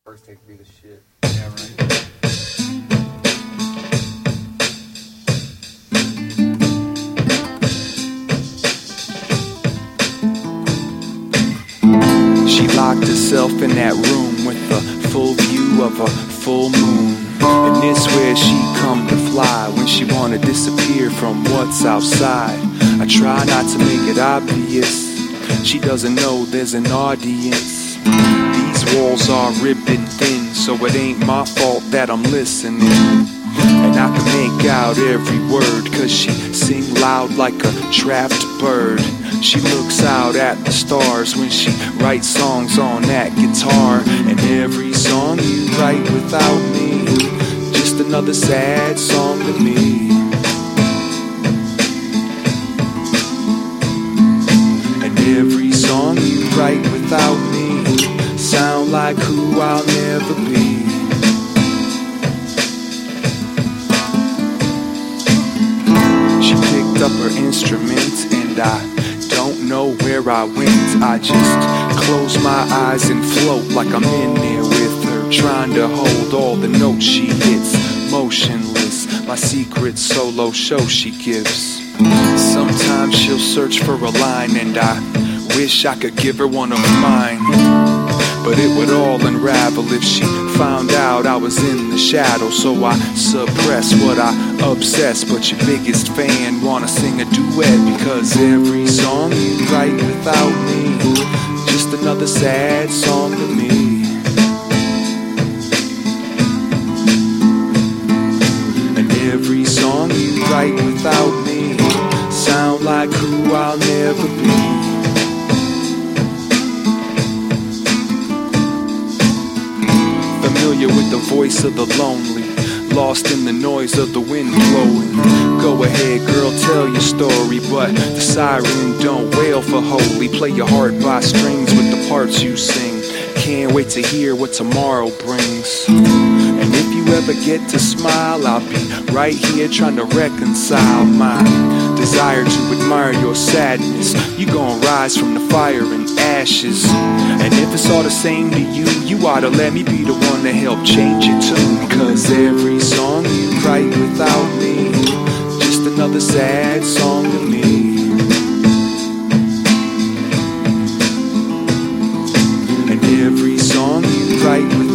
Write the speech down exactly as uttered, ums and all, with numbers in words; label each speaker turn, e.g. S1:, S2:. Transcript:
S1: First take to be the shit. Yeah, right.
S2: She locked herself in that room with a full view of a full moon. And this where she come to fly when she wanna disappear from what's outside. I try not to make it obvious. She doesn't know there's an audience. These walls are ribbon thin, so it ain't my fault that I'm listening. And I can make out every word, cause she sing loud like a trapped bird. She looks out at the stars when she writes songs on that guitar. And every song you write without me, just another sad song to me. And every song you write without me sound like who I'll never be. She picked up her instrument and I don't know where I went. I just close my eyes and float like I'm in there with her, trying to hold all the notes she hits, motionless, my secret solo show she gives. Sometimes she'll search for a line and I wish I could give her one of mine, but it would all unravel if she found out I was in the shadow. So I suppress what I obsess, but your biggest fan wanna sing a duet, because every song you write without me, just another sad song to me. And every song you write without me sound like who I'll never be. Familiar with the voice of the lonely, lost in the noise of the wind blowing. Go ahead, girl, tell your story, but the siren don't wail for holy. Play your heart by strings with the parts you sing. Can't wait to hear what tomorrow brings. And if you ever get to smile, I'll be right here trying to reconcile my desire to admire your sadness. You gon' rise from the fire and ashes. And if it's all the same to you, you ought to let me be the one to help change your tune. Cause every song you write without me, just another sad song to me. And every song you write without